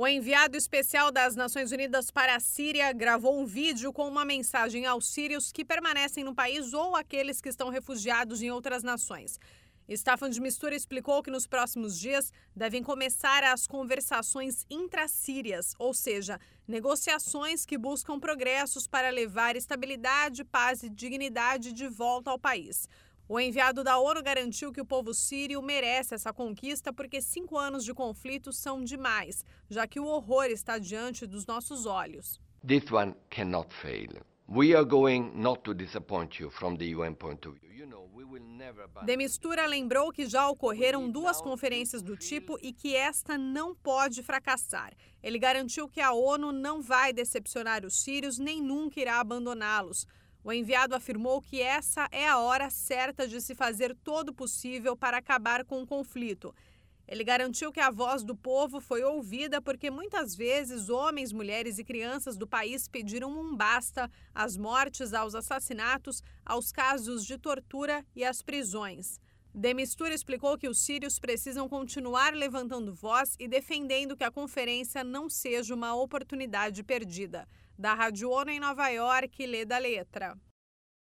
O enviado especial das Nações Unidas para a Síria gravou um vídeo com uma mensagem aos sírios que permanecem no país ou aqueles que estão refugiados em outras nações. Staffan de Mistura explicou que nos próximos dias devem começar as conversações intracírias, ou seja, negociações que buscam progressos para levar estabilidade, paz e dignidade de volta ao país. O enviado da ONU garantiu que o povo sírio merece essa conquista porque 5 anos de conflito são demais, já que o horror está diante dos nossos olhos. This one cannot fail. We are going not to disappoint you from the UN point of view. De Mistura lembrou que já ocorreram 2 conferências do tipo e que esta não pode fracassar. Ele garantiu que a ONU não vai decepcionar os sírios nem nunca irá abandoná-los. O enviado afirmou que essa é a hora certa de se fazer todo o possível para acabar com o conflito. Ele garantiu que a voz do povo foi ouvida porque muitas vezes homens, mulheres e crianças do país pediram um basta às mortes, aos assassinatos, aos casos de tortura e às prisões. De Mistura explicou que os sírios precisam continuar levantando voz e defendendo que a conferência não seja uma oportunidade perdida. Da Rádio ONU em Nova York, Leda Letra.